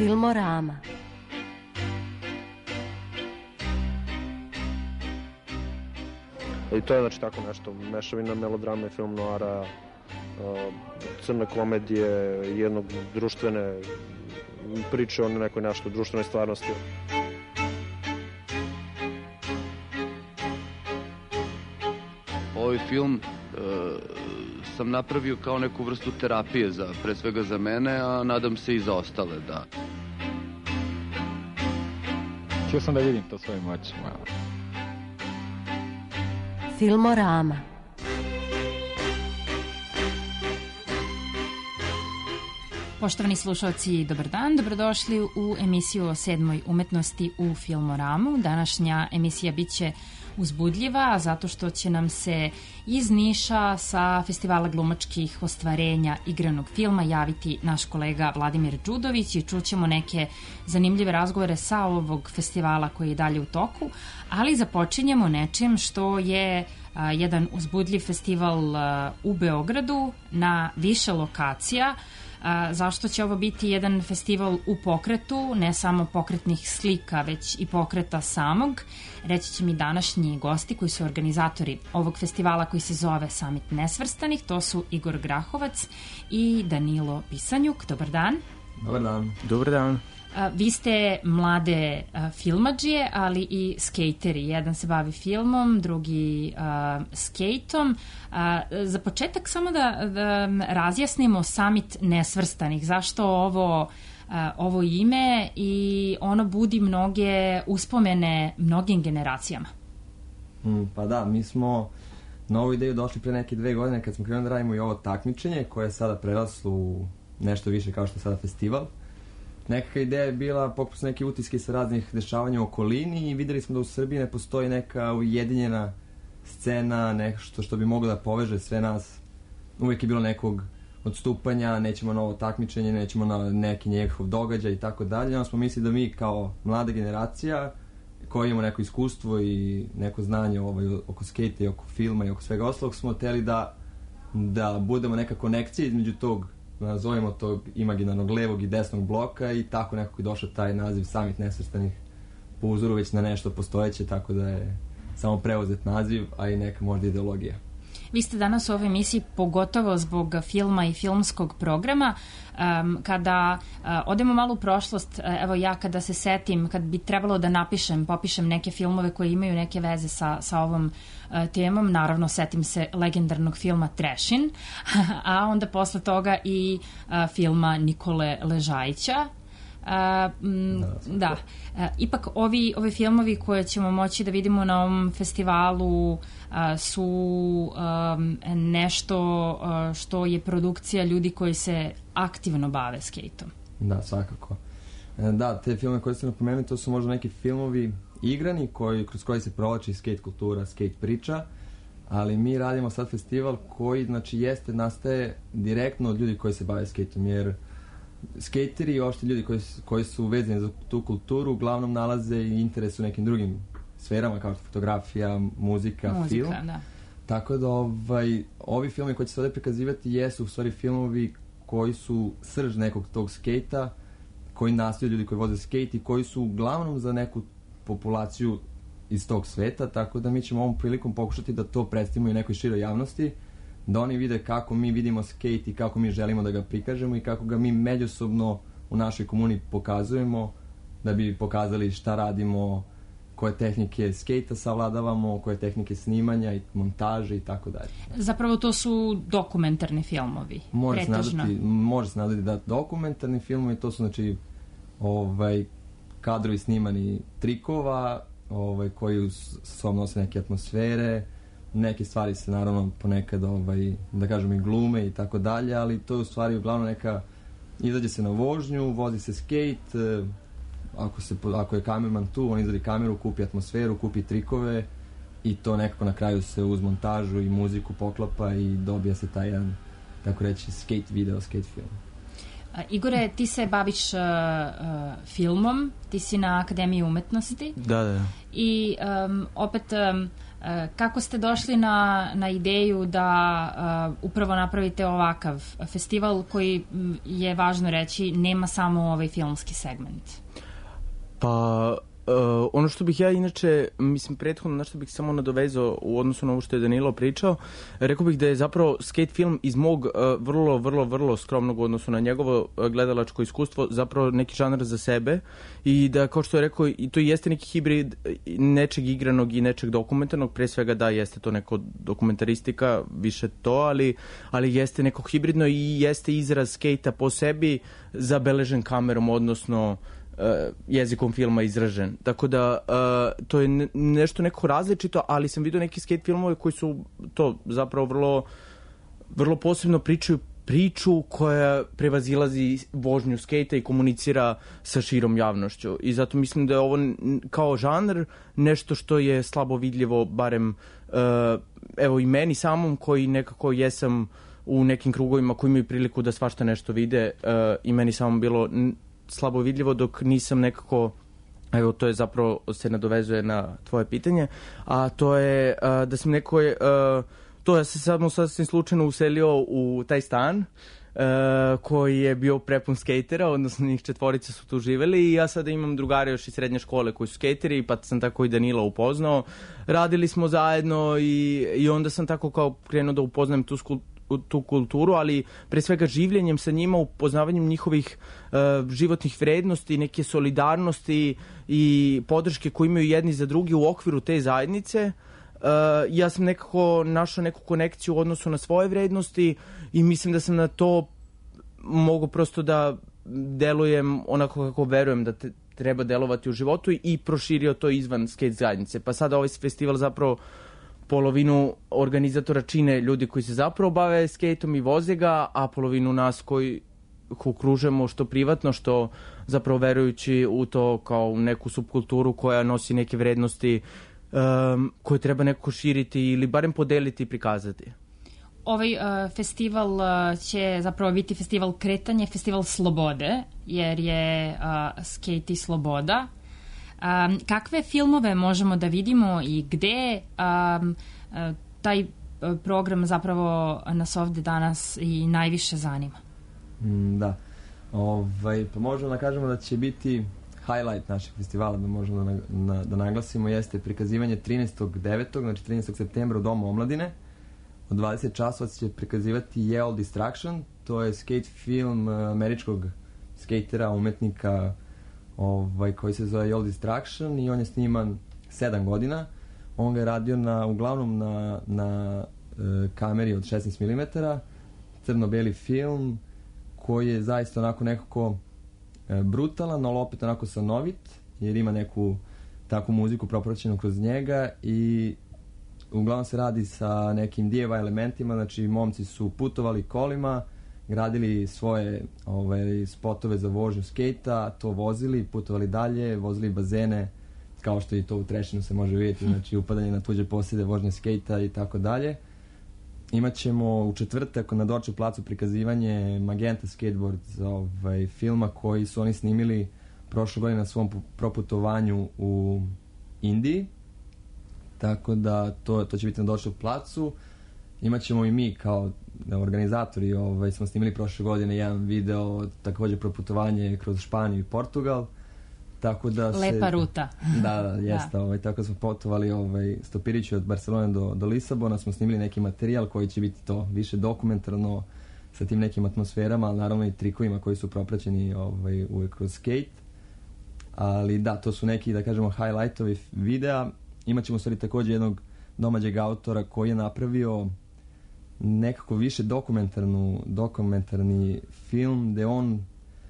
Filmorama. I to je znači tako nešto, mešavina melodrame, film noara, crne komedije, jednog društvene priče o nekoj nešto društvenoj stvarnosti. Ovaj film sam napravio kao neku vrstu terapije, pre svega za mene, a nadam se i za ostale, da. Htio sam da vidim to svojim očima. Filmorama. Poštovani slušalci, dobar dan, dobrodošli u emisiju o 7. umetnosti u Filmoramu. Današnja emisija biće uzbudljiva zato što će nam se iz Niša sa Festivala glumačkih ostvarenja igranog filma javiti naš kolega Vladimir Đudović i čućemo neke zanimljive razgovore sa ovog festivala koji je dalje u toku, ali započinjemo nečim što je jedan uzbudljiv festival u Beogradu na više lokacija. Zašto će ovo biti jedan festival u pokretu, ne samo pokretnih slika, već i pokreta samog, reći će mi današnji gosti koji su organizatori ovog festivala koji se zove Summit Nesvrstanih. To su Igor Grahovac i Danilo Pisanjuk. Dobar dan. Dobar dan. Dobar dan. Vi ste mlade filmadžije, ali i skejteri. Jedan se bavi filmom, drugi skejtom. Za početak samo da razjasnimo Summit Nesvrstanih. Zašto ovo ime i ono budi mnoge uspomene mnogim generacijama? Pa da, mi smo na ovu ideju došli pre neke 2 godine kad smo krenuli da radimo i ovo takmičenje koje je sada preraslo u nešto više kao što je sada festival. Nekakva ideja je bila pokušati neke utiske sa raznih dešavanja u okolini i videli smo da u Srbiji ne postoji neka ujedinjena scena, nešto što bi moglo da poveže sve nas. Uvijek je bilo nekog odstupanja, nećemo na ovo takmičenje, nećemo na neki njegov događaj i tako dalje. Onda smo mislili da mi kao mlada generacija koji imamo neko iskustvo i neko znanje oko skejta i oko filma i oko svega ostalog smo hteli da budemo neka konekcija između tog, nazovimo tog imaginarnog levog i desnog bloka i tako nekako je došao taj naziv Summit Nesvrstanih po uzoru već na nešto postojeće, tako da je samo preuzet naziv, a i neka možda ideologija. Vi ste danas u ovoj emisiji pogotovo zbog filma i filmskog programa. Kada odemo malo u prošlost, evo ja kada se setim, kad bi trebalo da popišem neke filmove koji imaju neke veze sa ovom temom, naravno setim se legendarnog filma Trešin, a onda posle toga i filma Nikole Ležajića. Da. Ipak ovi filmovi koje ćemo moći da vidimo na ovom festivalu su nešto što je produkcija ljudi koji se aktivno bave skejtom. Da, svakako. Da, te filme koje ste napomenuli, to su možda neki filmovi igrani kroz koji se provlači skejt kultura, skejt priča, ali mi radimo sad festival koji nastaje direktno od ljudi koji se bave skejtom, jer skejteri i uopšte ljudi koji su vezani za tu kulturu uglavnom nalaze i interes u nekim drugim sferama kao što fotografija, muzika, film. Da. Tako da ovi filmi koji će se ovdje prikazivati jesu u stvari filmovi koji su srž nekog tog skejta, koji nastaju ljudi koji voze skejt i koji su uglavnom za neku populaciju iz tog sveta, tako da mi ćemo ovom prilikom pokušati da to predstavimo i nekoj široj javnosti, da oni vide kako mi vidimo skejt i kako mi želimo da ga prikažemo i kako ga mi međusobno u našoj komuni pokazujemo, da bi pokazali šta radimo, koje tehnike skejta savladavamo, koje tehnike snimanja i montaže i tako dalje. Zapravo to su dokumentarni filmovi. Može se nadati da dokumentarni filmovi, to su kadrovi snimani trikova, koji sobom nose neke atmosfere, neke stvari se naravno ponekad da kažem i glume i tako dalje, ali to je u stvari uglavnom neka, izađe se na vožnju, vozi se skejt, ako je kamerman tu, on izvadi kameru, kupi atmosferu, kupi trikove i to nekako na kraju se uz montažu i muziku poklapa i dobija se taj jedan, tako reći, skejt video, skejt film. Igore, ti se baviš filmom, ti si na Akademiji umetnosti. Da. I opet Kako ste došli na ideju da upravo napravite ovakav festival koji, je važno reći, nema samo ovaj filmski segment? Pa, ono što bih ja inače, mislim, prethodno, na što bih samo nadovezao u odnosu na ovo što je Danilo pričao, rekao bih da je zapravo skate film iz mog vrlo skromnog odnosu na njegovo gledalačko iskustvo zapravo neki žanr za sebe i da, kao što je rekao, i to jeste neki hibrid nečeg igranog i nečeg dokumentarnog, pre svega da, jeste to neko dokumentaristika, više to, ali jeste neko hibridno i jeste izraz skejta po sebi zabeležen kamerom, odnosno jezikom filma izražen. Tako da to je nešto neko različito, ali sam vidio neki skate filmove koji su to zapravo vrlo posebno priču koja prevazilazi vožnju skejta i komunicira sa širom javnošću. I zato mislim da je ovo kao žanr nešto što je slabo vidljivo, barem evo i meni samom koji nekako jesam u nekim krugovima koji imaju priliku da svašta nešto vide, i meni samom bilo slabo vidljivo, dok nisam nekako, evo to je zapravo se nadovezuje na tvoje pitanje, a to je da sam ja se samo sasvim slučajno uselio u taj stan koji je bio prepun skejtera, odnosno njih 4 su tu živeli i ja sada imam drugare još iz srednje škole koji su skejteri, pa sam tako i Danila upoznao. Radili smo zajedno i onda sam tako kao krenuo da upoznajem tu kulturu, ali pre svega življenjem sa njima, upoznavanjem njihovih životnih vrednosti, neke solidarnosti i podrške koje imaju jedni za drugi u okviru te zajednice. Ja sam nekako našao neku konekciju u odnosu na svoje vrednosti i mislim da sam na to mogu prosto da delujem onako kako verujem da treba delovati u životu i proširio to izvan skate zajednice. Pa sada ovaj festival zapravo polovinu organizatora čine ljudi koji se zapravo bave skejtom i voze ga, a polovinu nas koji okružujemo što privatno, što zapravo verujući u to kao neku subkulturu koja nosi neke vrednosti koje treba nekako širiti ili barem podeliti i prikazati. Ovaj festival će zapravo biti festival kretanja, festival slobode, jer je skate i sloboda. Kakve filmove možemo da vidimo i gde taj program zapravo nas ovde danas i najviše zanima? Da. Pa možemo da kažemo da će biti highlight našeg festivala, da možemo da naglasimo, jeste prikazivanje 13.9. znači 13. septembra u Domu omladine. Od 20 časova će prikazivati Ye Olde Destruction, to je skate film američkog skatera, umetnika koji se zove Ye Olde Destruction i on je sniman 7 godina. On ga je radio uglavnom na kameri od 16 mm, crno-beli film koji je zaista onako nekako brutalan, ali opet onako stanovit, jer ima neku takvu muziku propraćenu kroz njega i uglavnom se radi sa nekim DIY elementima, znači momci su putovali kolima, gradili svoje spotove za vožnju skejta, to vozili, putovali dalje, vozili bazene, kao što i to u Trešinu se može vidjeti, znači upadanje na tuđe posjede, vožnje skejta i tako dalje. Imaćemo u četvrtak na Dorču placu prikazivanje Magenta Skateboard filma koji su oni snimili prošle godine na svom proputovanju u Indiji. Tako da to će biti na Dorču placu. Imaćemo i mi kao organizatori, smo snimili prošle godine jedan video, također proputovanje kroz Španiju i Portugal. Tako da lepa ruta. Da, jeste. Tako smo putovali stopirići od Barcelone do Lisabona, smo snimili neki materijal koji će biti to više dokumentarno sa tim nekim atmosferama, ali naravno i trikovima koji su propraćeni uvek kroz skate. Ali da, to su neki, da kažemo, highlightovi videa. Imaćemo stvari također jednog domaćeg autora koji je napravio nekako više dokumentarni film gde on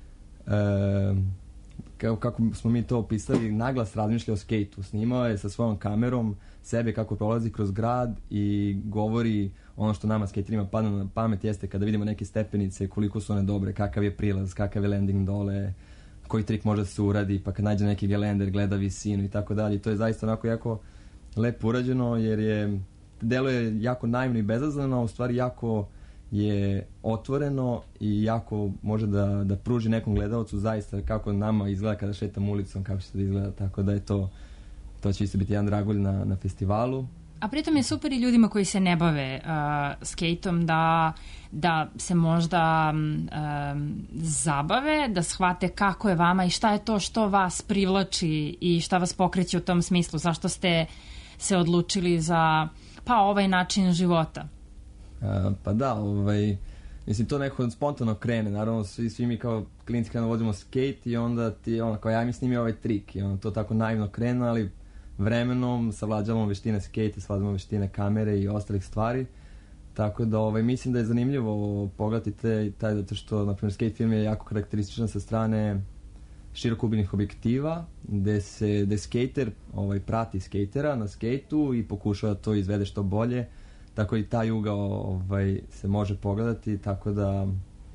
kako smo mi to opisali, naglas razmišlja o skejtu. Snimao je sa svojom kamerom sebe kako prolazi kroz grad i govori ono što nama skejterima padne na pamet, jeste kada vidimo neke stepenice, koliko su one dobre, kakav je prilaz, kakav je landing dole, koji trik može da se uradi, pa kad nađe neki gelender, gleda visinu i tako dalje. To je zaista onako jako lepo urađeno, jer deluje jako naivno i bezazleno, a u stvari jako je otvoreno i jako može da pruži nekom gledalcu zaista kako nama izgleda kada šetam ulicom, kako će da izgleda, tako da je to će isto biti jedan dragulj na festivalu. A pritom je super i ljudima koji se ne bave skejtom da se možda zabave, da shvate kako je vama i šta je to što vas privlači i šta vas pokreće u tom smislu. Zašto ste se odlučili za ovaj način života? Pa da, mislim, to neko spontano krene. Naravno, svi mi kao klinci kada vozimo skate i onda ti, kao ja mi snimio ovaj trik i to tako naivno krene, ali vremenom savlađamo veštine skate, savlađamo veštine kamere i ostalih stvari. Tako da mislim da je zanimljivo pogledati taj, zato što, na primjer, skate film je jako karakterističan sa strane širokoubiljnih objektiva, gde skater prati skatera na skejtu i pokušava da to izvede što bolje. Tako i taj ugao se može pogledati, tako da...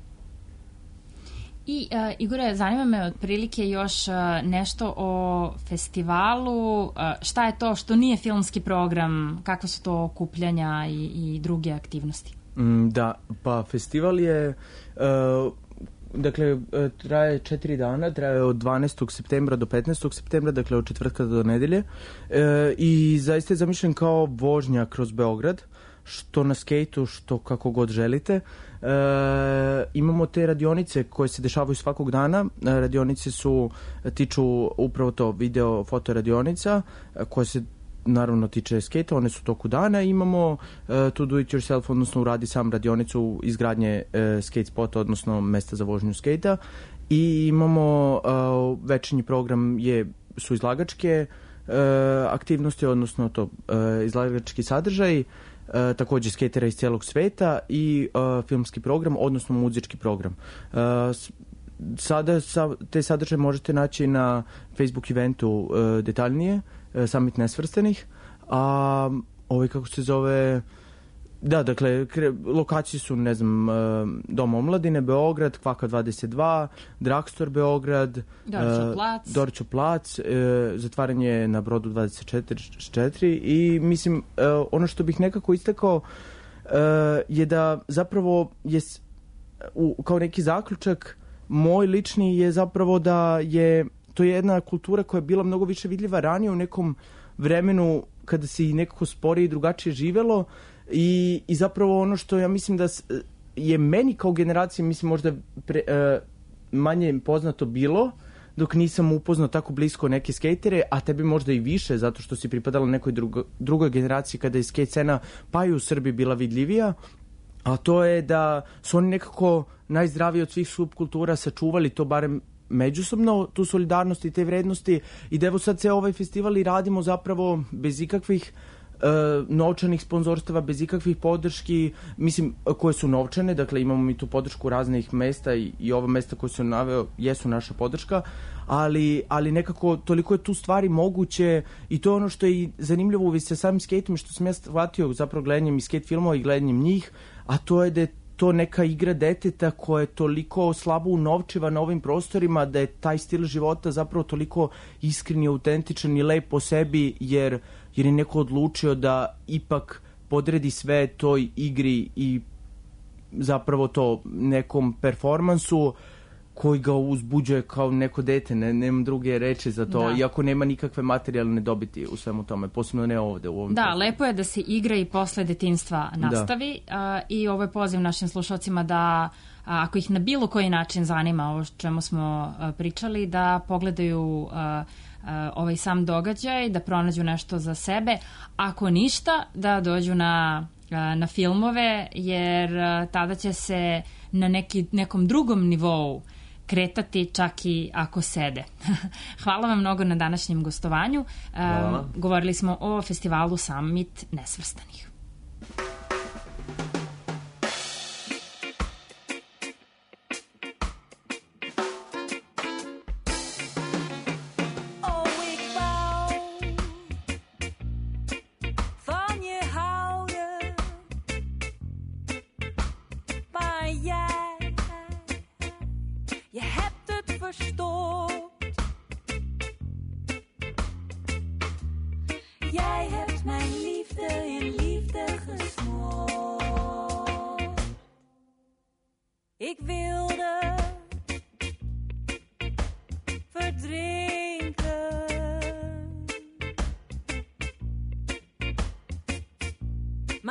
I, Igore, zanima me otprilike još nešto o festivalu. Šta je to što nije filmski program? Kakve su to okupljanja i druge aktivnosti? Da, pa festival je... Dakle, traje 4 dana, traje od 12. septembra do 15. septembra, dakle od četvrtka do nedelje. I zaista je zamišljen kao vožnja kroz Beograd, što na skejtu, što kako god želite. Imamo te radionice koje se dešavaju svakog dana. Radionice tiču upravo to, video, foto radionica, koje se naravno tiče skejta, one su toku dana. Imamo to do it yourself, odnosno uradi sam radionicu izgradnje skate spota, odnosno mesta za vožnju skejta. I imamo večernji program su izlagačke aktivnosti, odnosno to izlagački sadržaj, takođe skatera iz cijelog sveta i filmski program, odnosno muzički program. Sada te sadržaje možete naći na Facebook eventu detaljnije, Summit Nesvrstanih, a kako se zove... Da, dakle, lokacije su, ne znam, Dom omladine, Beograd, Kvaka 22, Dragstor Beograd, Doriću plac, zatvaranje na Brodu 24 i mislim, ono što bih nekako istakao je da zapravo je, kao neki zaključak, moj lični je zapravo da je to je jedna kultura koja je bila mnogo više vidljiva ranije u nekom vremenu kada se i nekako sporije i drugačije živelo. I zapravo ono što ja mislim da je meni kao generaciji, mislim, možda manje poznato bilo, dok nisam upoznao tako blisko neke skejtere, a tebi možda i više, zato što si pripadala nekoj drugoj generaciji kada je skejt scena pa i u Srbiji bila vidljivija, a to je da su oni nekako najzdraviji od svih subkultura sačuvali to barem međusobno, tu solidarnost i te vrednosti, i da evo sad se ovaj festival i radimo zapravo bez ikakvih novčanih sponzorstava, bez ikakvih podrški, mislim, koje su novčane, dakle imamo mi tu podršku raznih mesta i ova mesta koje su naveo jesu naša podrška, ali nekako toliko je tu stvari moguće i to je ono što je i zanimljivo u vezi sa samim skejtom, što sam ja shvatio zapravo gledanjem i skejt filmova i gledanjem njih, a to je da je to neka igra deteta koja je toliko slabo unovčiva na ovim prostorima, da je taj stil života zapravo toliko iskren i autentičan i lep po sebi, jer je neko odlučio da ipak podredi sve toj igri i zapravo to nekom performansu koji ga uzbuđuje kao neko dete, nemam druge reči za to, iako nema nikakve materijalne dobiti u svemu tome, posebno ne ovde. U ovom prostoru. Lepo je da se igra i posle detinjstva nastavi i ovo je poziv našim slušalcima da, ako ih na bilo koji način zanima ovo čemu smo pričali, da pogledaju ovaj sam događaj, da pronađu nešto za sebe, ako ništa, da dođu na filmove, jer tada će se na nekom drugom nivou kretati čak i ako sede. Hvala vam mnogo na današnjem gostovanju. Govorili smo o festivalu Summit Nesvrstanih. Ik wilde verdrinken.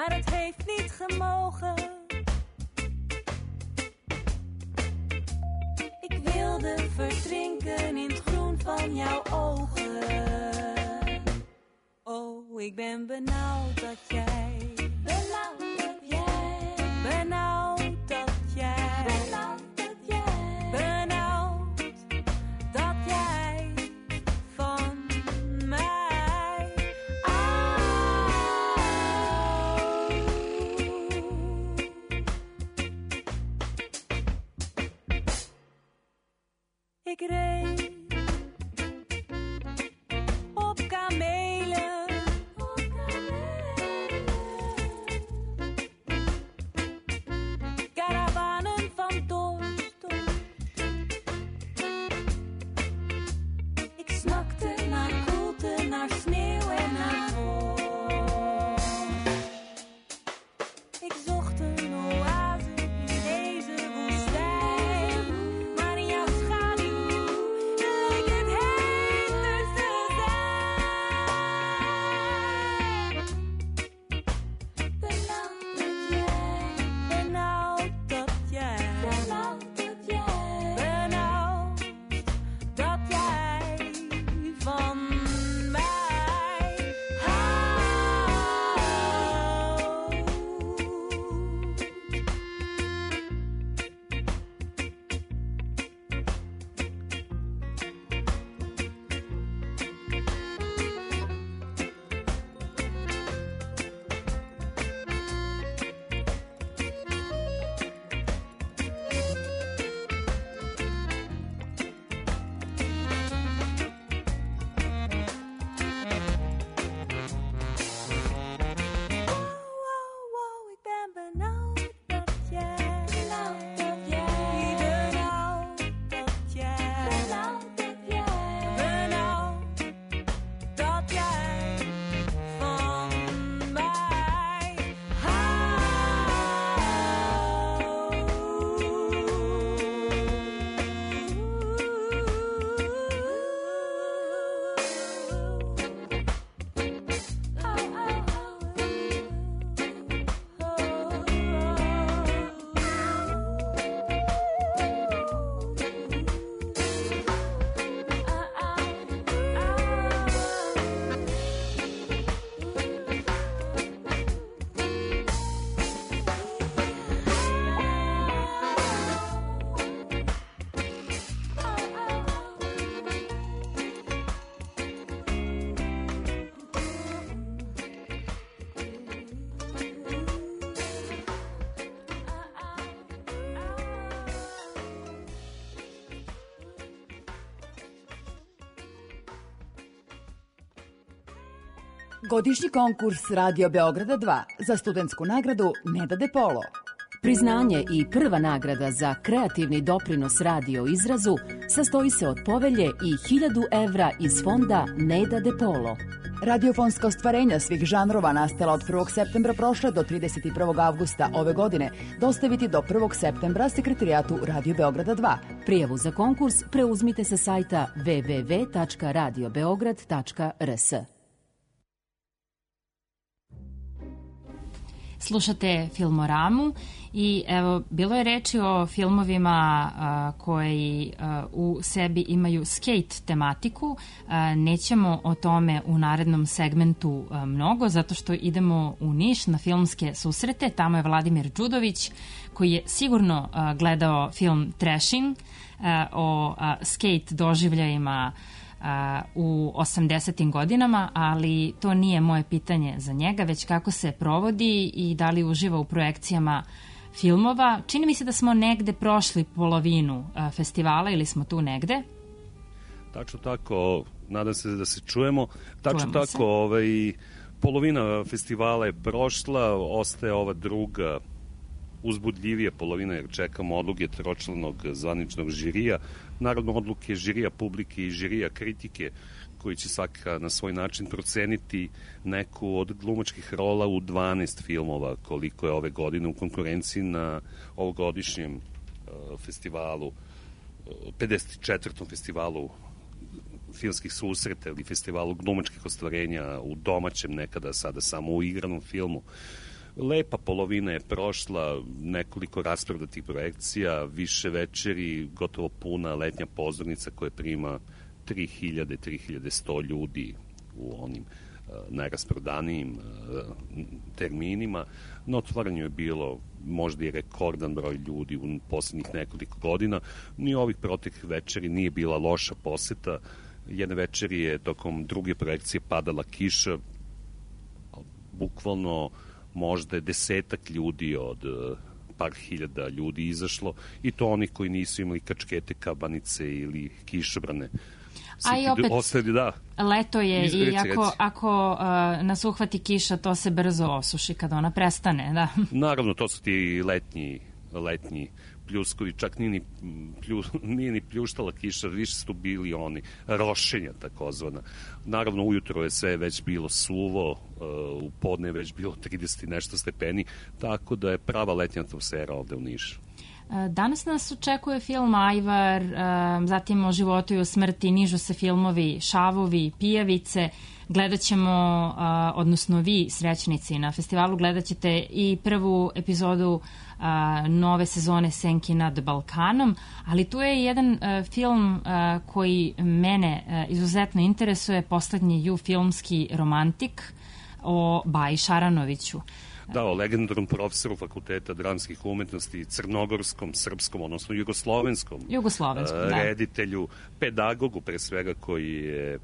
maar het heeft niet gemogen. Ik wilde verdrinken in het groen van jouw ogen. Oh, ik ben benauwd dat jij. Benauwd dat jij. Benauwd dat jij. Benauwd dat jij. Benauwd dat jij van mij ik reed op kamelen. Karavanen van dorst. Ik snakte naar koelte, naar sneeuw en naar vorst. Ik zocht een oase in deze woestijn, maar in jouw schaduw leek het heter te zijn. Benauwd dat jij. Benauwd dat jij. Benauwd dat jij van mij wow, ik ben benauwd dat jij. Benauwd dat jij. Benauwd dat jij. Benauwd dat jij. Benauwd dat jij van mij Godišnji konkurs Radio Beograda 2 za studentsku nagradu Neda De Polo. Priznanje i prva nagrada za kreativni doprinos radio izrazu sastoji se od povelje i 1000 evra iz fonda Neda De Polo. Radiofonska ostvarenja svih žanrova nastala od 1. septembra prošle do 31. avgusta ove godine dostaviti do 1. septembra sekretarijatu Radio Beograda 2. Prijavu za konkurs preuzmite sa sajta www.radiobeograd.rs. Slušate Filmoramu i evo, bilo je reči o filmovima koji u sebi imaju skate tematiku. Nećemo o tome u narednom segmentu mnogo, zato što idemo u Niš na filmske susrete. Tamo je Vladimir Đudović, koji je sigurno gledao film Trashing o skate doživljajima u 80. godinama, ali to nije moje pitanje za njega, već kako se provodi i da li uživa u projekcijama filmova. Čini mi se da smo negde prošli polovinu festivala ili smo tu negde. Tačno tako, nadam se da se čujemo. Tačno tako, polovina festivala je prošla, ostaje ova druga uzbudljivije polovina, jer čekamo odluke tročlanog zvaničnog žirija. Naravno, odluke žirija publike i žirija kritike, koji će svaka na svoj način proceniti neku od glumačkih rola u 12 filmova, koliko je ove godine u konkurenciji na ovogodišnjem festivalu, 54. festivalu filmskih susreta ili festivalu glumačkih ostvarenja u domaćem, nekada sada samo u igranom filmu. Lepa polovina je prošla, nekoliko rasprodatih projekcija, više večeri, gotovo puna letnja pozornica koja prima 3100 ljudi u onim najrasprodanijim terminima. Na otvaranju je bilo možda i rekordan broj ljudi u poslednjih nekoliko godina. Ni ovih proteklih večeri nije bila loša poseta. Jedne večeri je tokom druge projekcije padala kiša, bukvalno možda je 10 ljudi od par hiljada ljudi izašlo, i to onih koji nisu imali kačkete, kabanice ili kišobrane. A i opet, da. Leto je i ako nas uhvati kiša, to se brzo osuši kada ona prestane, da. Naravno, to su ti letnji pljuskovi, čak nije ni pljuštala kiša, više su bili oni rošenja takozvana. Naravno, ujutro je sve već bilo suvo, u podne je već bilo 30 i nešto stepeni, tako da je prava letnja atmosfera ovde u Nišu. Danas nas očekuje film Ajvar, zatim o životu i o smrti, nižu se filmovi Šavovi, Pijavice. Gledat ćemo, odnosno vi, srećnici, na festivalu gledat ćete i prvu epizodu nove sezone Senki nad Balkanom, ali tu je jedan film koji mene izuzetno interesuje, poslednji filmski romantik o Baji Šaranoviću. Da, o legendarnom profesoru Fakulteta dramskih umetnosti, crnogorskom, srpskom, odnosno jugoslovenskom reditelju, pedagogu pre svega, koji je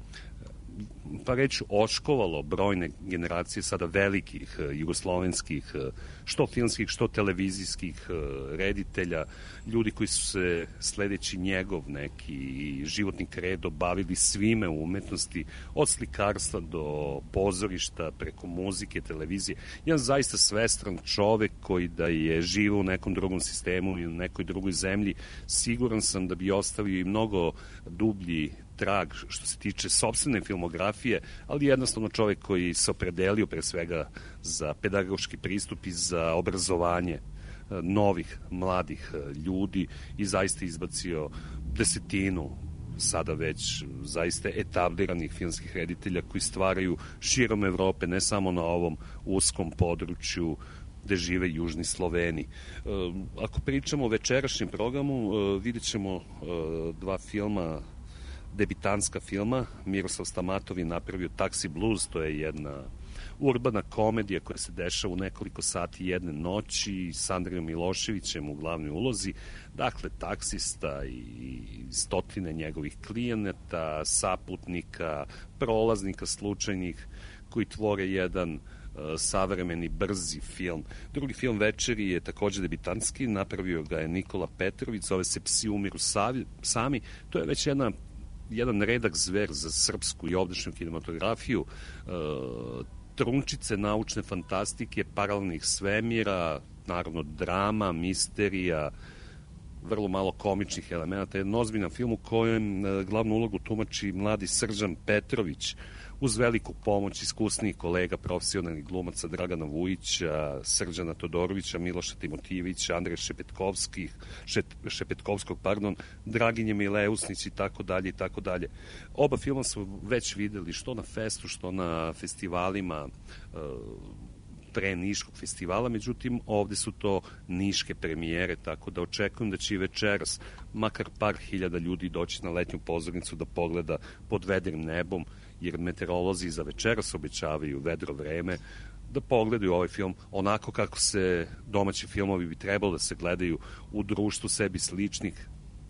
pa reći oškovalo brojne generacije sada velikih jugoslovenskih, što filmskih, što televizijskih reditelja, ljudi koji su se sledeći njegov neki životni kredo bavili svime u umetnosti, od slikarstva do pozorišta, preko muzike, televizije. Jedan zaista svestran čovek koji da je živo u nekom drugom sistemu ili u nekoj drugoj zemlji, siguran sam da bi ostavio i mnogo dublji trag što se tiče sopstvene filmografije, ali jednostavno čovjek koji se opredelio pre svega za pedagoški pristup i za obrazovanje novih, mladih ljudi i zaista izbacio desetinu sada već zaista etabliranih filmskih reditelja koji stvaraju širom Evrope, ne samo na ovom uskom području gde žive južni Sloveni. Ako pričamo o večerašnjem programu, vidjet ćemo dva filma, debitanska filma. Miroslav Stamatov je napravio Taxi Blues, to je jedna urbana komedija koja se dešava u nekoliko sati jedne noći s Andrijom Miloševićem u glavnoj ulozi. Dakle, taksista i stotine njegovih klijenata, saputnika, prolaznika slučajnih koji tvore jedan savremeni, brzi film. Drugi film večeri je takođe debitanski, napravio ga je Nikola Petrović, zove se Psi umiru sami. To je već jedan redak zver za srpsku i ovdašnju kinematografiju, trunčice naučne fantastike, paralelnih svemira, naravno drama, misterija, vrlo malo komičnih elemenata. Jedan ozbiljan film u kojem glavnu ulogu tumači mladi Srđan Petrović, uz veliku pomoć iskusnih kolega, profesionalnih glumaca Dragana Vujića, Srđana Todorovića, Miloša Timotijevića, Andreja Šepetkovskog, Draginje Mileusnić i tako dalje i tako dalje. Oba filma smo već videli što na festu, što na festivalima pre Niškog festivala, međutim ovde su to niške premijere, tako da očekujem da će i večeras makar par hiljada ljudi doći na letnju pozornicu da pogleda Pod vedrim nebom, jer meteorolozi za večeras obećavaju vedro vreme, da pogledaju ovaj film onako kako se domaći filmovi bi trebalo da se gledaju, u društvu sebi sličnih,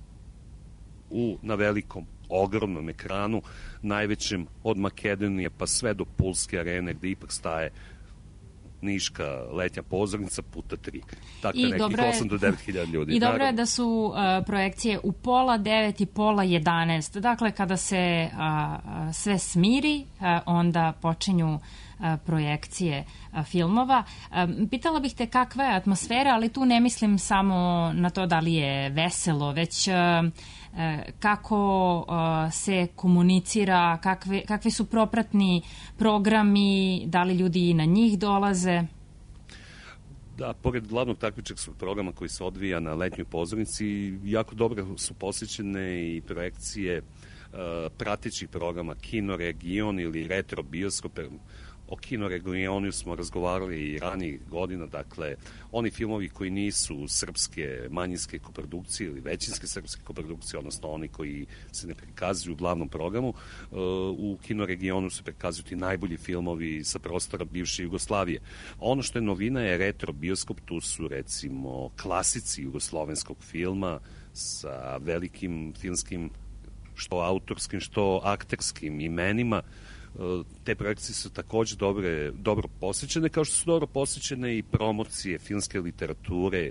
na velikom, ogromnom ekranu, najvećem od Makedonije pa sve do Pulske arene, gde ipak staje Niška letnja pozornica puta 3. Tako nekih 8 do 9 hiljada ljudi. I dobro je da su projekcije u pola 9 i pola 11. Dakle, kada se sve smiri, onda počinju projekcije filmova. Pitala bih te kakva je atmosfera, ali tu ne mislim samo na to da li je veselo, već kako se komunicira, kakvi su propratni programi, da li ljudi na njih dolaze? Da, pored glavnog takmičarskog programa koji se odvija na letnjoj pozornici, jako dobro su posjećene i projekcije pratećih programa Kino Region ili Retro Bioskop. O kinoregionu smo razgovarali i ranijih godina, dakle, oni filmovi koji nisu srpske manjinske koprodukcije ili većinske srpske koprodukcije, odnosno oni koji se ne prikazuju u glavnom programu, u kinoregionu se prikazuju ti najbolji filmovi sa prostora bivše Jugoslavije. Ono što je novina je retro bioskop, tu su recimo klasici jugoslovenskog filma sa velikim filmskim, što autorskim, što akterskim imenima. Te projekcije su takođe dobro posjećene, kao što su dobro posjećene i promocije filmske literature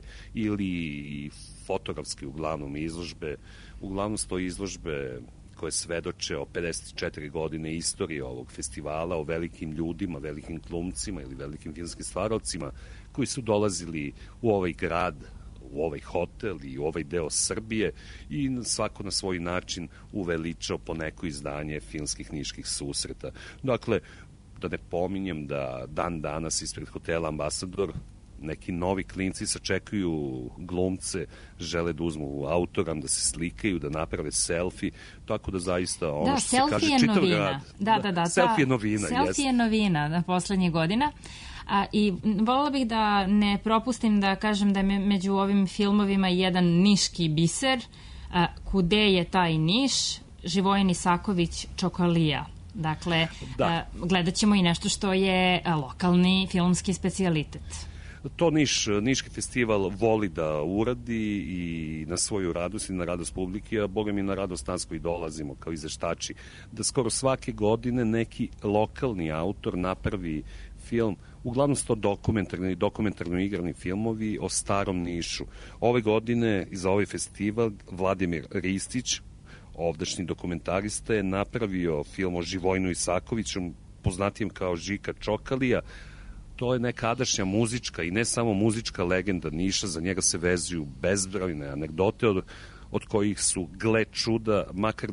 ili fotografske uglavnom izložbe. Uglavnom stoji izložbe koje svedoče o 54 godine istorije ovog festivala, o velikim ljudima, velikim glumcima ili velikim filmskim stvaravcima koji su dolazili u ovaj grad, u ovaj hotel i u ovaj deo Srbije i svako na svoj način uveličao po neko izdanje filmskih knjiških susreta. Dakle, da ne pominjem da dan danas ispred hotela Ambasador neki novi klinci sačekuju glumce, žele da uzmu autogram, da se slikaju, da naprave selfie, tako da zaista ono što se kaže čitav grad. Da, selfie je novina. Selfie je novina na poslednjih godina. I voljela bih da ne propustim da kažem da je među ovim filmovima jedan niški biser. Kude je taj Niš? Živojin Isaković Čokolija. Dakle, gledat ćemo i nešto što je lokalni filmski specijalitet. To Niški festival voli da uradi i na svoju radost i na radost publike, a boga mi na radost nas koji dolazimo kao izveštači, da skoro svake godine neki lokalni autor napravi film, uglavnom su to dokumentarno igrani filmovi o starom Nišu. Ove godine za ovaj festival Vladimir Ristić, ovdašnji dokumentarista, je napravio film o Živojinu Isakoviću, poznatijem kao Žika Čokalija. To je nekadašnja muzička i ne samo muzička legenda Niša, za njega se vezuju bezbrojne anegdote od kojih su, gle čuda, makar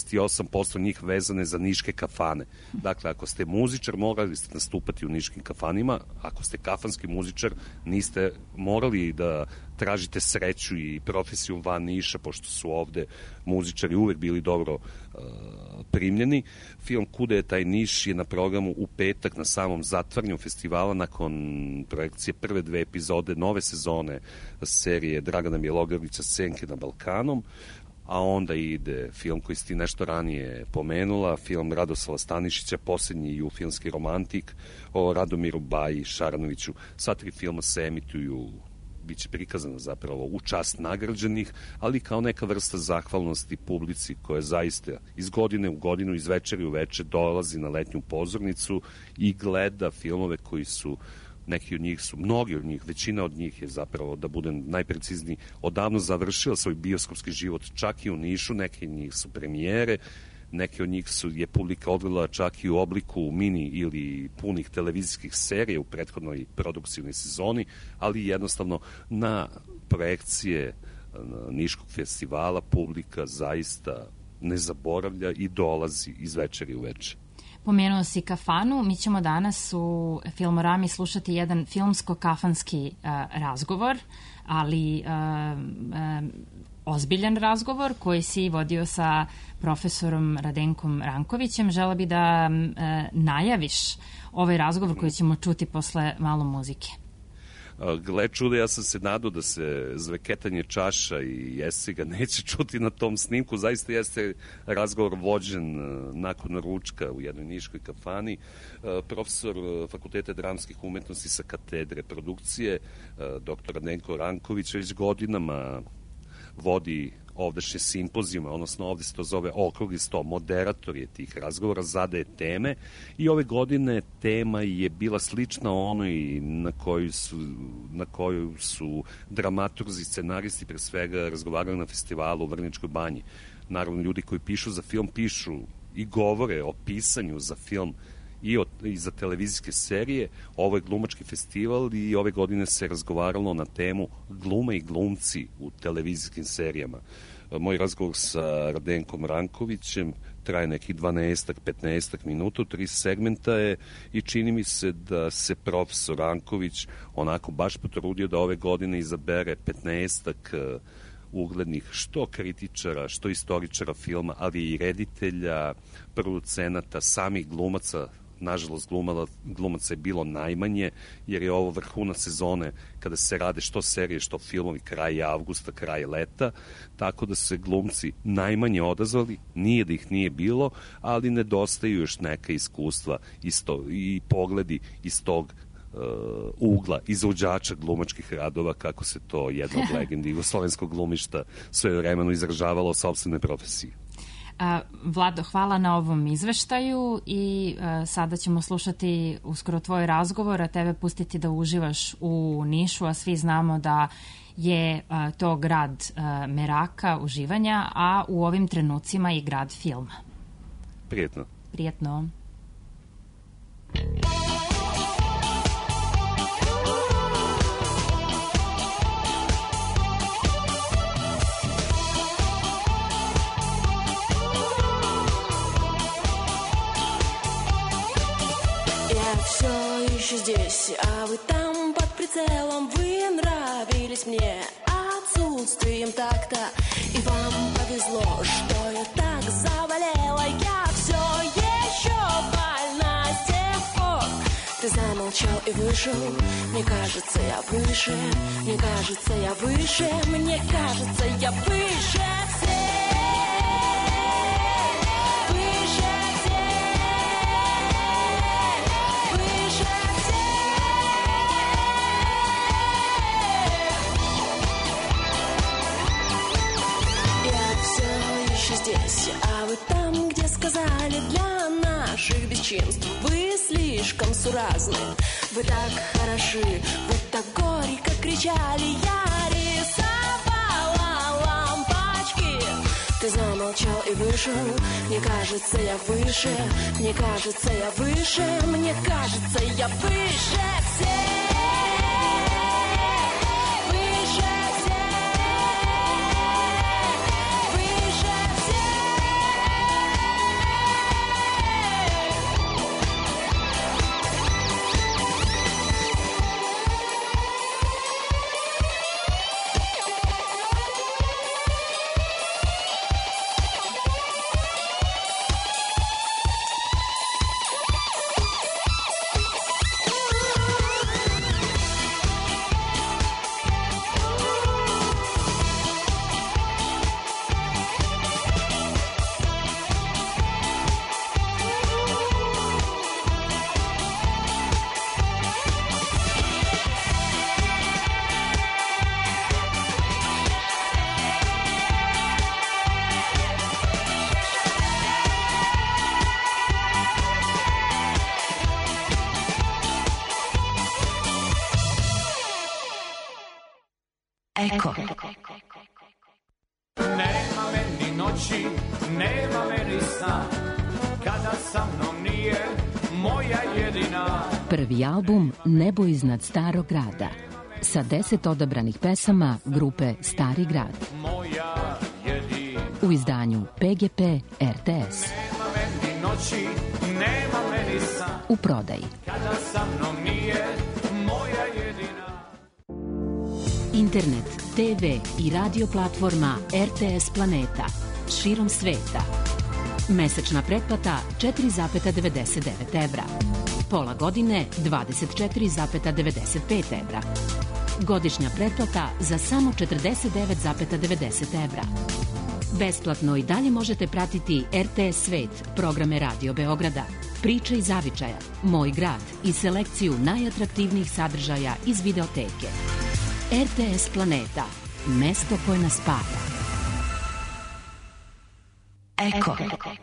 98% njih vezane za niške kafane. Dakle, ako ste muzičar, morali ste nastupati u niškim kafanima, ako ste kafanski muzičar, niste morali da tražite sreću i profesiju van Niša, pošto su ovde muzičari uvek bili dobro primljeni. Film Kude je taj Niš je na programu u petak na samom zatvaranju festivala nakon projekcije prve 2 epizode nove sezone serije Dragana Bjelogrlića Senke na Balkanom, a onda ide film koji si ti nešto ranije pomenula, film Radoslava Stanišića, posljednji filmski romantik o Radomiru Baji Šaranoviću. Sva 3 filma se emituju, biće prikazana zapravo u čast nagrađenih, ali kao neka vrsta zahvalnosti publici koja zaista iz godine u godinu, iz večeri u večer dolazi na letnju pozornicu i gleda filmove koji su, neki od njih su, mnogi od njih, većina od njih je zapravo, da budem najprecizniji, odavno završila svoj bioskopski život čak i u Nišu, neke od njih su premijere, neke od njih je publika odgledala čak i u obliku mini ili punih televizijskih serija u prethodnoj produkcijnoj sezoni, ali jednostavno na projekcije Niškog festivala publika zaista ne zaboravlja i dolazi iz večeri u večer. Pomenuo si kafanu, mi ćemo danas u Filmorami slušati jedan filmsko-kafanski razgovor, ali ozbiljan razgovor koji si vodio sa profesorom Radenkom Rankovićem. Žela bi da najaviš ovaj razgovor koji ćemo čuti posle malo muzike. Gle čude, ja sam se nadao da se zveketanje čaša i jesiga neće čuti na tom snimku. Zaista jeste razgovor vođen nakon ručka u jednoj niškoj kafani. Profesor Fakulteta dramskih umetnosti sa katedre produkcije, dr. Radenko Ranković, već godinama vodi ovdašnje simpozijume, odnosno ovde se to zove okrugli sto, moderator je tih razgovora, zadaje teme i ove godine tema je bila slična onoj na koju su dramaturzi, scenaristi pre svega razgovarali na festivalu u Vrničkoj banji. Naravno, ljudi koji pišu za film pišu i govore o pisanju za film i za televizijske serije. Ovo je glumački festival i ove godine se razgovaralo na temu glume i glumci u televizijskim serijama. Moj razgovor sa Radenkom Rankovićem traje nekih 12-15 minuta, 3 segmenta je i čini mi se da se profesor Ranković onako baš potrudio da ove godine izabere 15 uglednih što kritičara, što istoričara filma, ali i reditelja, producenata, samih glumaca nažalost glumaca je bilo najmanje, jer je ovo vrhunac sezone kada se rade što serije, što filmovi, kraj avgusta, kraj leta, tako da su se glumci najmanje odazvali, nije da ih nije bilo, ali nedostaju još neka iskustva i pogledi iz tog ugla izvođača glumačkih radova, kako se to jedna od legendi jugoslovenskog glumišta svoje vremeno izražavalo o sopstvene profesiji. Vlado, hvala na ovom izveštaju i sada ćemo slušati uskoro tvoj razgovor, a tebe pustiti da uživaš u Nišu, a svi znamo da je to grad meraka, uživanja, a u ovim trenucima i grad filma. Prijetno. Prijetno. Все еще здесь, а вы там под прицелом. Вы нравились мне отсутствием такта, и вам повезло, что я так заболела. Я все еще больна с тех пор. Ты замолчал и вышел. Мне кажется, я выше. Мне кажется, я выше. Мне кажется, я выше всех. Здесь, а вы там, где сказали для наших бесчинств вы слишком суразны, вы так хороши, вы так горько кричали, я рисовала лампочки. Ты замолчал и вышел. Мне кажется, я выше. Мне кажется, я выше. Мне кажется, я выше всех. Eko. Nema meni noći, nema meni sna, kada sa mnom nije moja jedina. Prvi album Nebo iznad starog grada sa 10 odabranih pesama grupe Stari grad. Moja jedina. U izdanju PGP RTS. Nema meni noći, nema meni sna, u prodaji. kada sa mnom nije moja jedina. Internet, TV i radio platforma RTS Planeta širom sveta. Mesečna pretplata 4,99 evra. Pola godine 24,95 evra. Godišnja pretplata za samo 49,90 evra. Besplatno i dalje možete pratiti RTS Svet, programe Radio Beograda, Priče iz zavičaja, Moj grad i selekciju najatraktivnijih sadržaja iz videoteke. RTS Planeta, mesto koje nas spaja. Eko.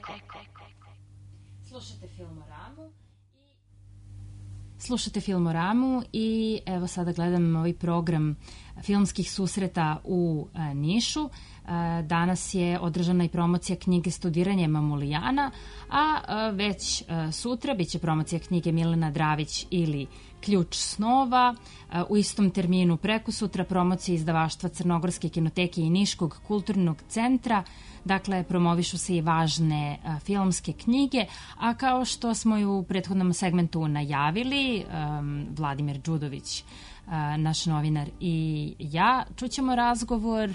Slušate Filmoramu i evo sada gledam ovaj program filmskih susreta u Nišu. Danas je održana i promocija knjige Studiranje Mamulijana, a već sutra biće promocija knjige Milena Dravić ili Ključ snova. U istom terminu preko sutra promocija izdavaštva Crnogorske kinoteke i Niškog kulturnog centra. Dakle, promovišu se i važne filmske knjige, a kao što smo i u prethodnom segmentu najavili, Vladimir Đudović, naš novinar i ja, čućemo razgovor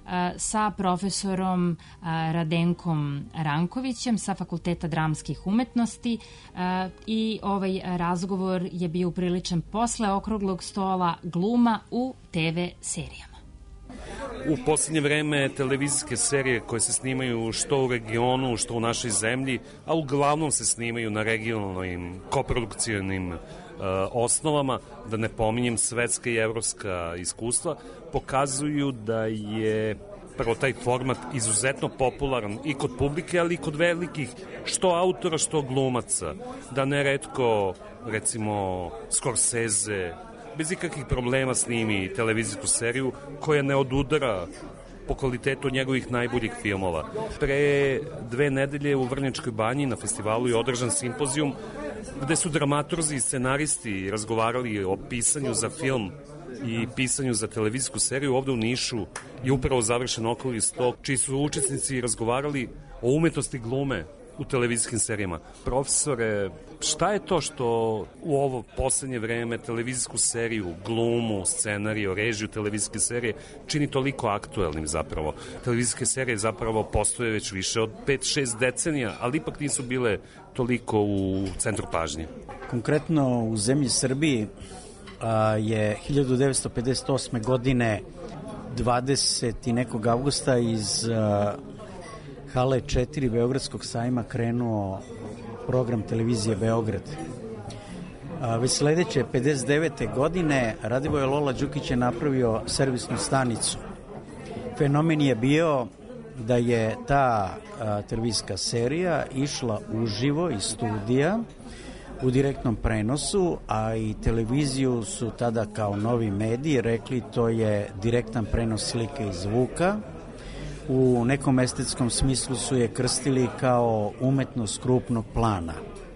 sa profesorom Radenkom Rankovićem sa Fakulteta dramskih umetnosti i ovaj razgovor je bio upriličen posle okruglog stola gluma u TV serijama. U posljednje vreme televizijske serije koje se snimaju što u regionu, što u našoj zemlji, a uglavnom se snimaju na regionalnim koprodukcionim osnovama, da ne pominjem svetska i evropska iskustva, pokazuju da je prvo taj format izuzetno popularan i kod publike, ali i kod velikih što autora, što glumaca. Da neretko, recimo, Scorsese bez ikakvih problema snimi televizijsku seriju koja ne odudara po kvalitetu njegovih najboljih filmova. Pre 2 nedelje u Vrnjačkoj banji na festivalu je održan simpozijum gde su dramaturzi i scenaristi razgovarali o pisanju za film i pisanju za televizijsku seriju. Ovde u Nišu je upravo završen okrugli sto, čiji su učesnici razgovarali o umetnosti glume u televizijskim serijama. Profesore, šta je to što u ovo poslednje vreme televizijsku seriju, glumu, scenariju, režiju televizijske serije čini toliko aktuelnim zapravo? Televizijske serije zapravo postoje već više od 5-6 decenija, ali ipak nisu bile toliko u centru pažnje. Konkretno u zemlji Srbiji je 1958. godine 20. i nekog avgusta iz hale 4 Beogradskog sajma krenuo program televizije Beograd. Već sledeće 59. godine Radivoje Lola Đukić je napravio servisnu stanicu. Fenomen je bio da je ta televizijska serija išla uživo iz studija u direktnom prenosu, a i televiziju su tada kao novi mediji rekli to je direktan prenos slike i zvuka. U nekom estetskom smislu su je krstili kao umetnost krupnog plana.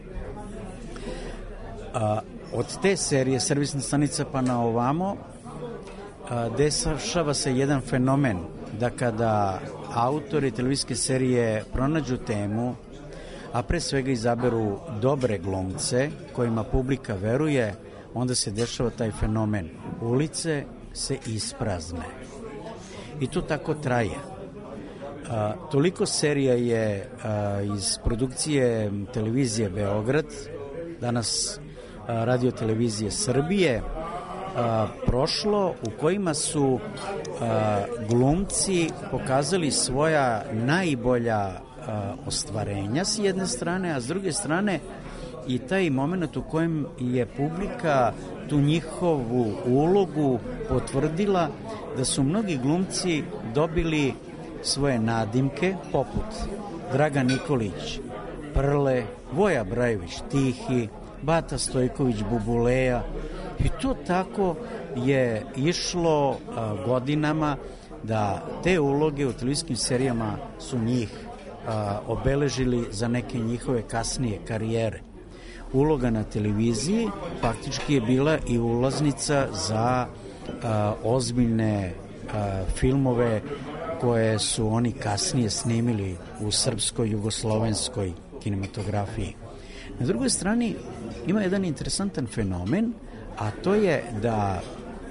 Od te serije servisna stanica pa na ovamo dešava se jedan fenomen da kada autori televizijske serije pronađu temu, a pre svega izaberu dobre glumce kojima publika veruje, onda se dešava taj fenomen. Ulice se isprazne. I to tako traje. Toliko serija je iz produkcije televizije Beograd, danas radio televizije Srbije, prošlo u kojima su glumci pokazali svoja najbolja ostvarenja s jedne strane, a s druge strane i taj moment u kojem je publika tu njihovu ulogu potvrdila, da su mnogi glumci dobili svoje nadimke poput Dragan Nikolić, Prle, Voja Brajević, Tihi, Bata Stojković, Bubuleja, i to tako je išlo godinama da te uloge u televizijskim serijama su njih obeležili za neke njihove kasnije karijere. Uloga na televiziji faktički je bila i ulaznica za ozbiljne filmove koje su oni kasnije snimili u srpskoj, jugoslovenskoj kinematografiji. Na drugoj strani ima jedan interesantan fenomen, a to je da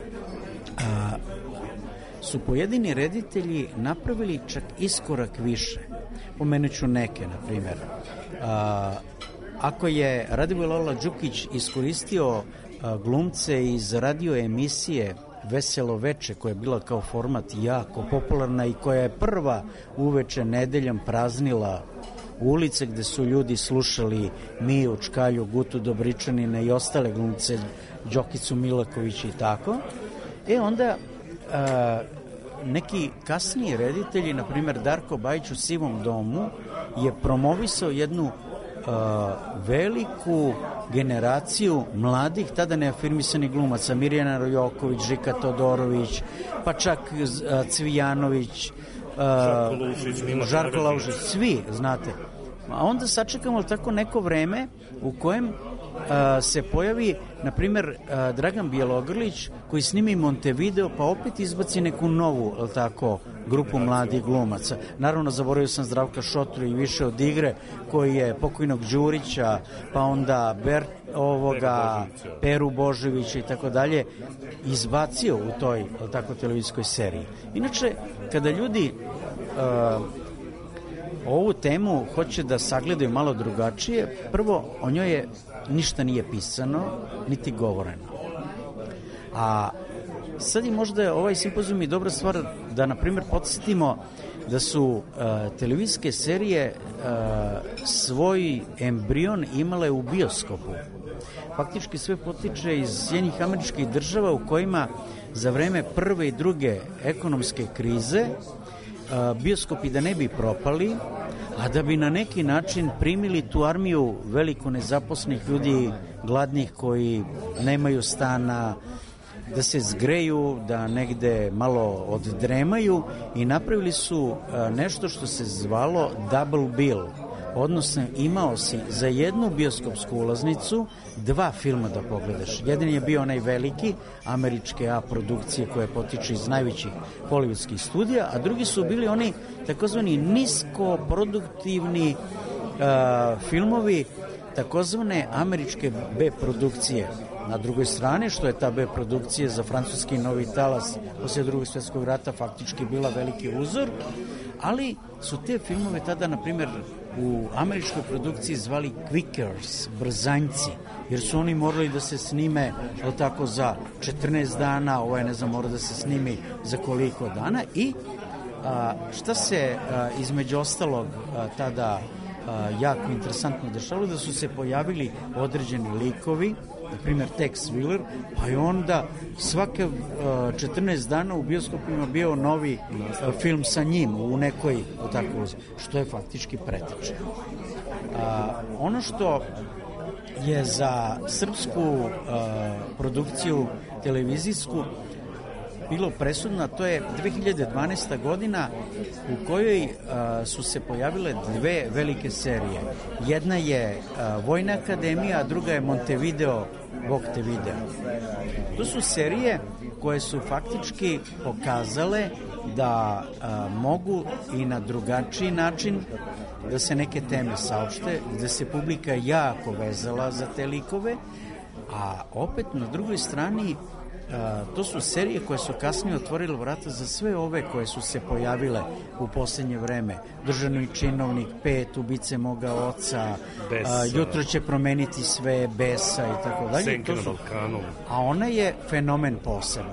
su pojedini reditelji napravili čak iskorak više. Pomenut ću neke, na primjer. Ako je Radivoje Lola Đukić iskoristio glumce iz radio emisije Veselo veče, koja je bila kao format jako popularna i koja je prva uveče nedeljom praznila ulice gde su ljudi slušali Miju Čkalju, Gutu Dobričanina i ostale glumce, Đokicu Milaković i tako, onda neki kasniji reditelji, na primjer Darko Bajić u Sivom domu, je promovisao jednu veliku generaciju mladih, tada neafirmisanih glumaca, Mirjana Rojoković, Žika Todorović, pa čak Cvijanović, Žarko Laušić, svi, znate. A onda sačekamo tako neko vreme u kojem se pojavi, na primjer, Dragan Bjelogrlić koji snimi Montevideo pa opet izbaci neku novu, je li tako, grupu mladih glumaca. Naravno, zaboravio sam Zdravka Šotru i Više od igre, koji je pokojnog Đurića, pa onda Peru Boževića i tako dalje, izbacio u toj, je li tako, televizijskoj seriji. Inače, kada ljudi ovu temu hoće da sagledaju malo drugačije, prvo, o njoj ništa nije pisano, niti govoreno. A sad je možda ovaj simpozijum i dobra stvar da, na primjer, podsjetimo da su televizijske serije svoj embrion imale u bioskopu. Faktički sve potiče iz Sjedinjenih Američkih Država u kojima za vreme prve i druge ekonomske krize bioskopi da ne bi propali, a da bi na neki način primili tu armiju veliko nezaposlenih ljudi, gladnih koji nemaju stana, da se zgreju, da negde malo oddremaju i napravili su nešto što se zvalo double bill. Odnosno, imao si za jednu bioskopsku ulaznicu 2 filma da pogledaš. Jedan je bio onaj veliki, američke A produkcije koje potiče iz najvećih hollywoodskih studija, a drugi su bili oni takozvani niskoproduktivni filmovi, takozvane američke B produkcije. Na drugoj strani, što je ta B produkcija za francuski novi talas poslije Drugog svjetskog rata faktički bila veliki uzor, ali su te filmove tada, na primjer, u američkoj produkciji zvali quickers, brzanjci, jer su oni morali da se snime tako za 14 dana, mora da se snimi za koliko dana. I šta se između ostalog tada jako interesantno dešavalo, da su se pojavili određeni likovi, na primjer Tex Willer, pa je onda svake 14 dana u bioskopima bio novi film sa njim u nekoj što je faktički preteča. Ono što je za srpsku produkciju televizijsku bilo presudno, to je 2012. godina u kojoj su se pojavile 2 velike serije. Jedna je Vojna akademija, a druga je Montevideo, Bog te video. To su serije koje su faktički pokazale da mogu i na drugačiji način da se neke teme saopšte, da se publika jako vezala za te likove, a opet na drugoj strani to su serije koje su kasnije otvorile vrata za sve ove koje su se pojavile u posljednje vreme. Državni činovnik 5, Ubice moga oca, Jutro će promeniti sve, Besa i tako dalje. Senke na Balkanu. A ona je fenomen poseban.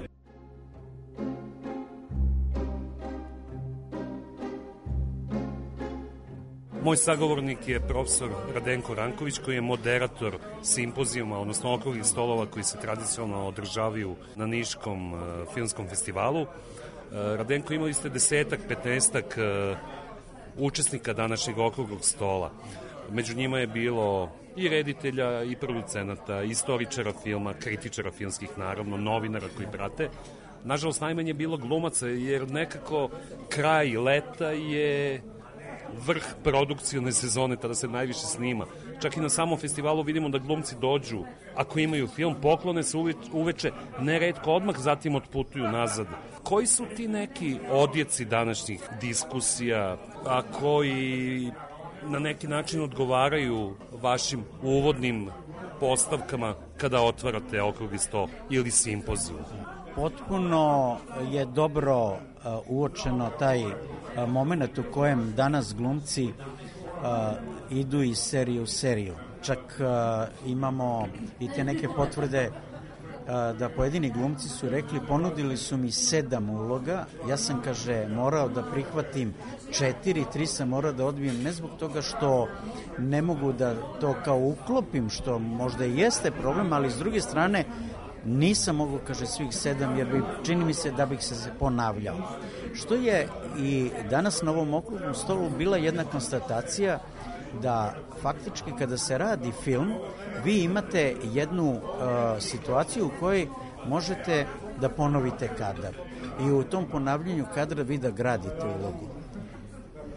Moj sagovornik je profesor Radenko Ranković, koji je moderator simpozijuma, odnosno okruglih stolova koji se tradicionalno održavaju na Niškom filmskom festivalu. Radenko, imali ste 10-15 učesnika današnjeg okruglog stola. Među njima je bilo i reditelja, i producenata, i istoričara filma, kritičara filmskih, naravno, novinara koji prate. Nažalost, najmanje je bilo glumaca, jer nekako kraj leta je vrh produkcijone sezone, tada se najviše snima. Čak i na samom festivalu vidimo da glumci dođu, ako imaju film, poklone se uveče, neretko odmah, zatim otputuju nazad. Koji su ti neki odjeci današnjih diskusija, a koji na neki način odgovaraju vašim uvodnim postavkama kada otvarate okrugli sto ili simpoziju? Potpuno je dobro uočeno taj moment u kojem danas glumci idu iz serije u seriju. Čak imamo i te neke potvrde da pojedini glumci su rekli, ponudili su mi 7 uloga, ja sam, kaže, morao da prihvatim 4, 3 sam morao da odbijem, ne zbog toga što ne mogu da to kao uklopim, što možda i jeste problem, ali s druge strane nisam mogao, kaže, svih 7, jer čini mi se da bih se ponavljao. Što je i danas na ovom okruglom stolu bila jedna konstatacija da faktički kada se radi film, vi imate jednu situaciju u kojoj možete da ponovite kadar. I u tom ponavljanju kadra vi da gradite ulogu.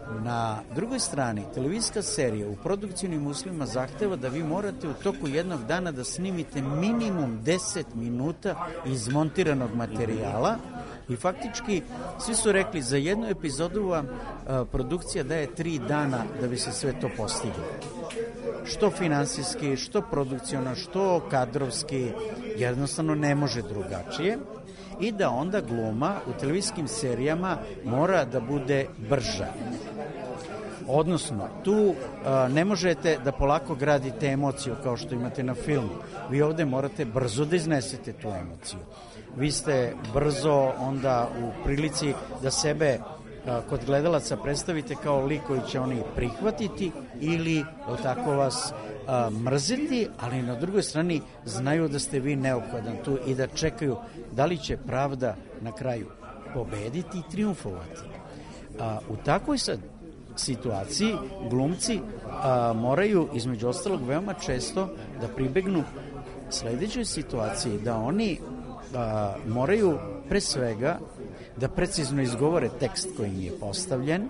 Na drugoj strani, televizijska serija u produkcijnim uslovima zahteva da vi morate u toku jednog dana da snimite minimum 10 minuta izmontiranog materijala i faktički svi su rekli za jednu epizodu vam produkcija daje 3 dana da bi se sve to postiglo. Što finansijski, što produkcijno, što kadrovski, jednostavno ne može drugačije. I da onda gluma u televizijskim serijama mora da bude brža. Odnosno, tu ne možete da polako gradite emociju kao što imate na filmu. Vi ovde morate brzo da iznesete tu emociju. Vi ste brzo onda u prilici da sebe kod gledalaca predstavite kao lik koji će oni prihvatiti ili tako vas mrziti, ali na drugoj strani znaju da ste vi neophodan tu i da čekaju da li će pravda na kraju pobediti i triumfovati. U takvoj sad situaciji glumci moraju između ostalog veoma često da pribegnu sledećoj situaciji, da oni moraju pre svega da precizno izgovore tekst koji im je postavljen,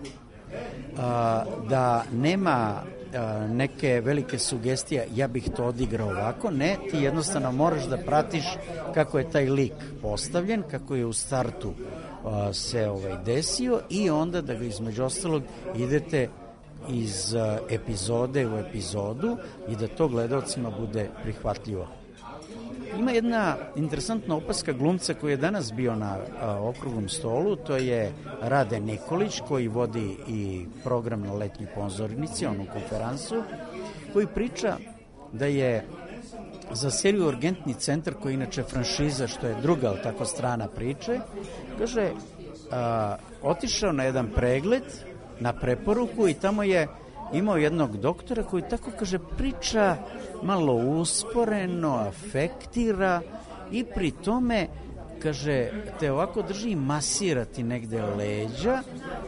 da nema neke velike sugestije, ja bih to odigrao ovako, ne, ti jednostavno moraš da pratiš kako je taj lik postavljen, kako je u startu se desio i onda da ga između ostalog idete iz epizode u epizodu i da to gledalcima bude prihvatljivo. Ima jedna interesantna opaska glumca koji je danas bio na okruglom stolu, to je Rade Nikolić koji vodi i program na letnjoj pozornici, onu konferansu, koji priča da je za seriju Urgentni centar, koji je inače franšiza, što je druga, ali tako strana priče, kaže, otišao na jedan pregled, na preporuku i tamo je imao jednog doktora koji tako, kaže, priča malo usporeno, afektira i pri tome, kaže, te ovako drži masirati negde leđa.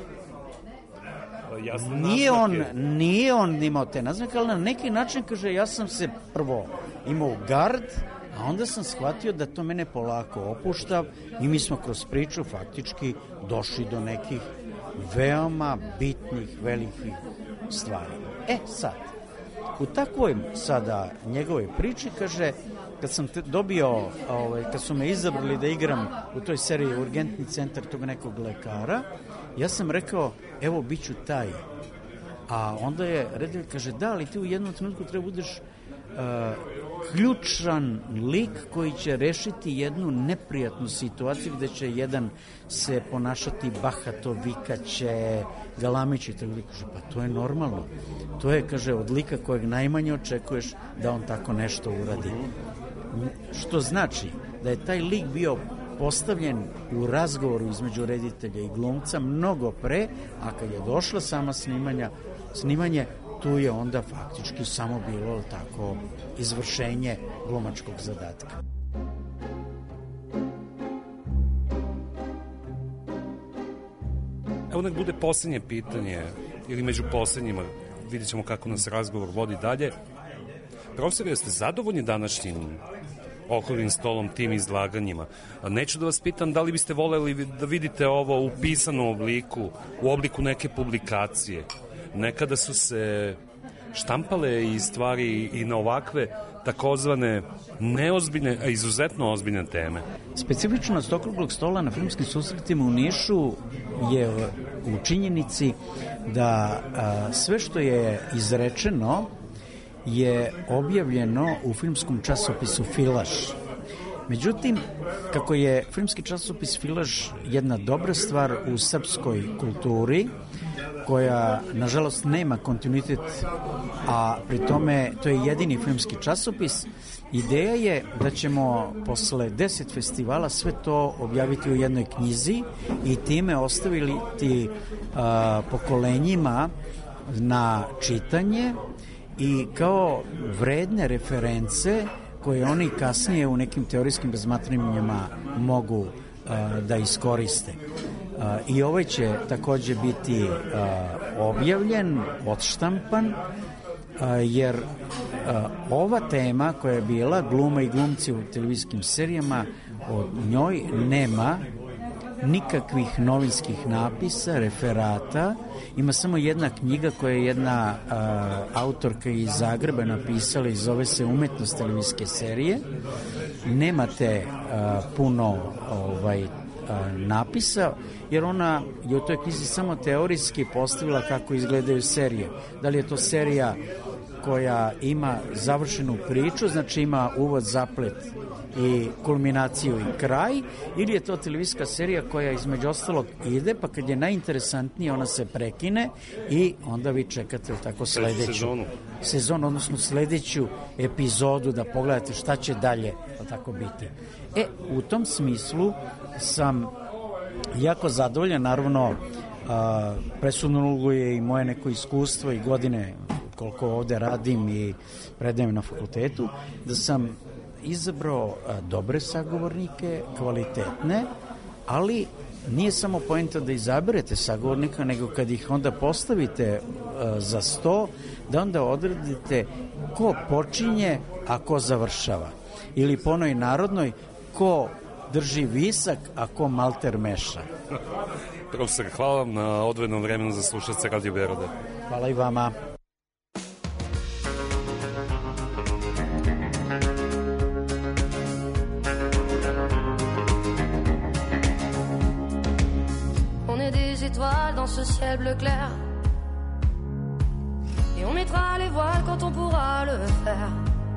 Nije on imao te naznake, ali na neki način, kaže, ja sam se prvo imao gard, a onda sam shvatio da to mene polako opušta i mi smo kroz priču faktički došli do nekih veoma bitnih, velikih stvari. Sad, u takvoj sada njegovoj priči, kaže, kad sam dobio, kad su me izabrali da igram u toj seriji Urgentni centar tog nekog lekara, ja sam rekao, evo, bit ću taj. A onda je reditelj, kaže, da, ali ti u jednom trenutku treba budeš ključan lik koji će rešiti jednu neprijatnu situaciju gde će jedan se ponašati bahato, vikaće, galamići, tako da kaže, pa to je normalno. To je, kaže, od lika kojeg najmanje očekuješ da on tako nešto uradi. Što znači da je taj lik bio postavljen u razgovoru između reditelja i glumca mnogo pre, a kad je došla sama snimanje, tu je onda faktički samo bilo tako izvršenje glumačkog zadatka. Evo nek bude posljednje pitanje, ili među posljednjima, vidjet ćemo kako nas razgovor vodi dalje. Profesor, jeste zadovoljni današnjim okruglim stolom, tim izlaganjima? Neću da vas pitam da li biste voleli da vidite ovo u pisanom obliku, u obliku neke publikacije. Nekada su se štampale i stvari i na ovakve takozvane neozbiljne, a izuzetno ozbiljne teme. Specifičnost okruglog stola na filmskim susretima u Nišu je u činjenici da sve što je izrečeno je objavljeno u filmskom časopisu Filaž. Međutim, kako je filmski časopis Filaž jedna dobra stvar u srpskoj kulturi, koja, nažalost, nema kontinuitet, a pri tome to je jedini filmski časopis, ideja je da ćemo posle 10 festivala sve to objaviti u jednoj knjizi i time ostaviti pokolenjima na čitanje i kao vredne reference koje oni kasnije u nekim teorijskim razmatranjima mogu da iskoriste. I ovaj će takođe biti objavljen, odštampan, jer ova tema koja je bila gluma i glumci u televizijskim serijama, o njoj nema nikakvih novinskih napisa, referata, ima samo jedna knjiga koja je jedna autorka iz Zagreba napisala i zove se Umetnost televizijske serije. Nemate puno napisa, jer ona je u toj knjizi samo teorijski postavila kako izgledaju serije. Da li je to serija koja ima završenu priču, znači ima uvod, zaplet i kulminaciju i kraj, ili je to televizijska serija koja između ostalog ide, pa kad je najinteresantnije ona se prekine i onda vi čekate tako sledeću sezonu, odnosno sledeću epizodu da pogledate šta će dalje tako biti. U tom smislu sam jako zadovoljan, naravno presudnu ulogu je i moje neko iskustvo i godine koliko ovde radim i predajem na fakultetu, da sam izabrao dobre sagovornike, kvalitetne, ali nije samo poenta da izaberete sagovornika, nego kad ih onda postavite za sto, da onda odredite ko počinje, a ko završava. Ili po onoj narodnoj, ko drži visak, a ko malter meša. Profesor, hvala vam na odvojenom vremenu za slušalce Radio Beograda. Hvala i vama. Dans ce ciel bleu clair, et on mettra les voiles quand on pourra le faire.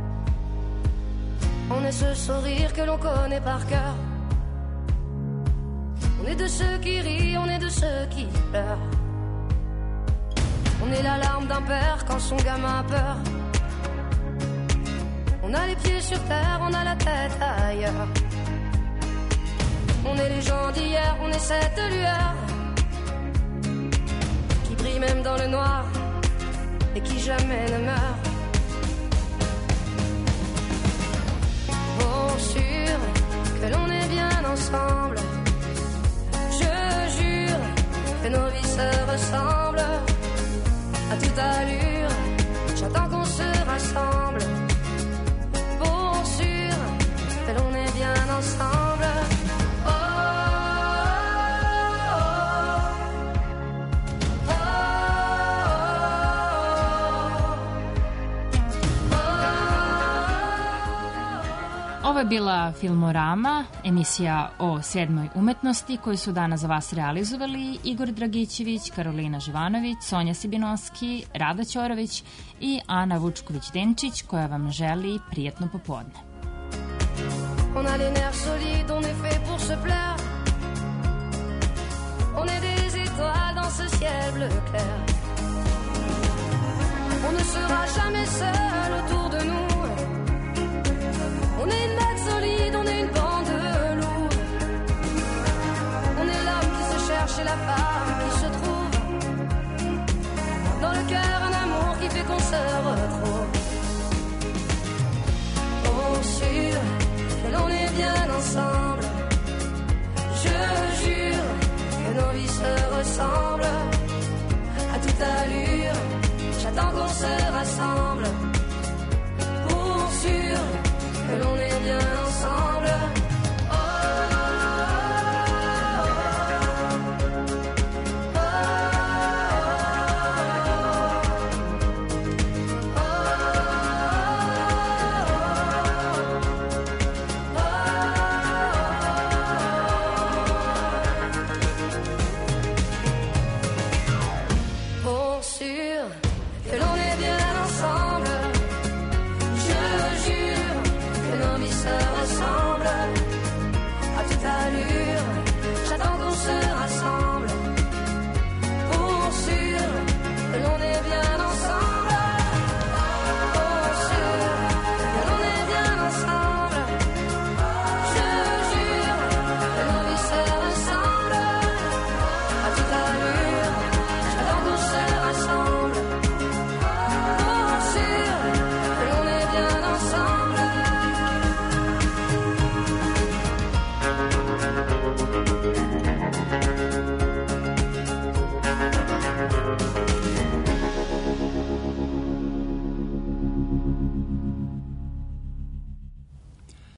On est ce sourire que l'on connaît par cœur. On est de ceux qui rient, on est de ceux qui pleurent. On est la larme d'un père quand son gamin a peur. On a les pieds sur terre, on a la tête ailleurs. On est les gens d'hier, on est cette lueur même dans le noir et qui jamais ne meurt. Bon, sûr que l'on est bien ensemble, je jure que nos vies se ressemblent à toute allure. J'attends qu'on se rassemble. Bon, sûr que l'on est bien ensemble. Ovo je bila Filmorama, emisija o 7. umetnosti koju su danas za vas realizovali Igor Dragićević, Karolina Živanović, Sonja Sibinovski, Rada Ćorović i Ana Vučković-Denčić, koja vam želi prijatno popodne. On a les nerfs solides, on est fait pour se plaire. On est des étoiles dans ce ciel bleu clair. On ne sera jamais seul autour de nous. On est une bête solide, on est une bande de loups. On est l'homme qui se cherche et la femme